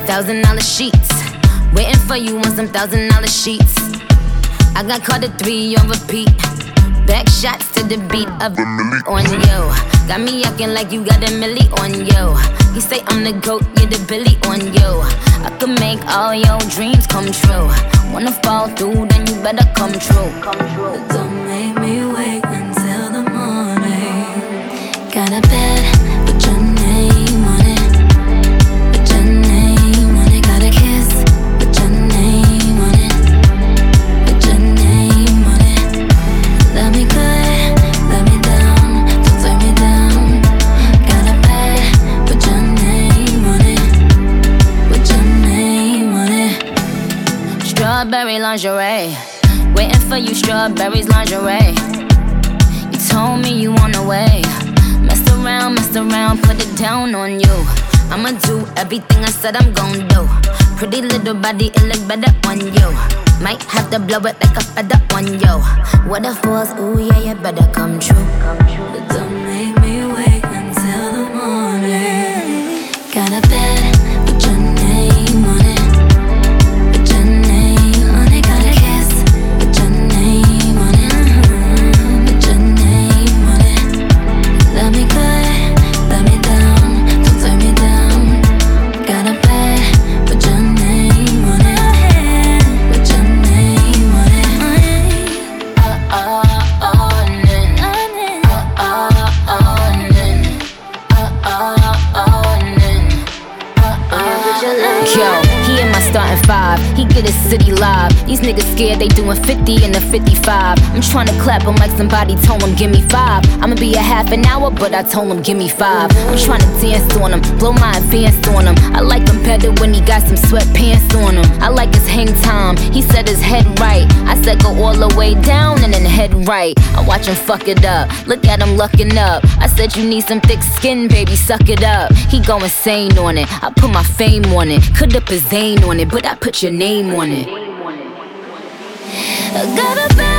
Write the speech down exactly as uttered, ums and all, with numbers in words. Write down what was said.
Thousand dollar sheets, waiting for you on some thousand dollar sheets. I got caught at three on repeat. Back shots to the beat of on you. Got me acting like you got a milli on you. You say I'm the goat, you're the Billy on you. I can make all your dreams come true. Wanna fall through, then you better come true. But don't make me wait until the morning. Got a bed, put your name on it. Put your name on it. Got a kiss, put your name on it. Put your name on it. Love me good, love me down, don't turn me down. Got a bed, put your name on it. Put your name on it. Strawberry lingerie, waiting for you, strawberries lingerie. You told me you on the way. Messed around, messed around, put it down on you. I'ma do everything I said I'm gon' do. Pretty little body, it look better on you. Might have to blow it like a feather on you. What if was, ooh yeah, you better come true. But don't make me wait until the morning. Got a bed, put your name on it. Put your name on it. Got a kiss, put your name on it. Put your name on it. Love me good, love me down, don't turn me down. Got a bed, put your name on it. Put your name on it. Uh, uh, on it. Uh, uh, on it. Uh, uh, on it. Uh, uh. Yo, he in my starting five. He get his city live. These niggas scared they doing fifty in the fifty-five. I'm tryna clap him like somebody told him give me five. I'ma be a half an hour, but I told him give me five. I'm tryna dance on him, blow my advance on him. I like him better when he got some sweatpants on him. I like his hang time, he said his head right. I said go all the way down and then head right. I watch him fuck it up, look at him lucking up. I said you need some thick skin, baby, suck it up. He go insane on it, I put my fame on it. Could up his Zane on it, but I put your name on it. I got a bed.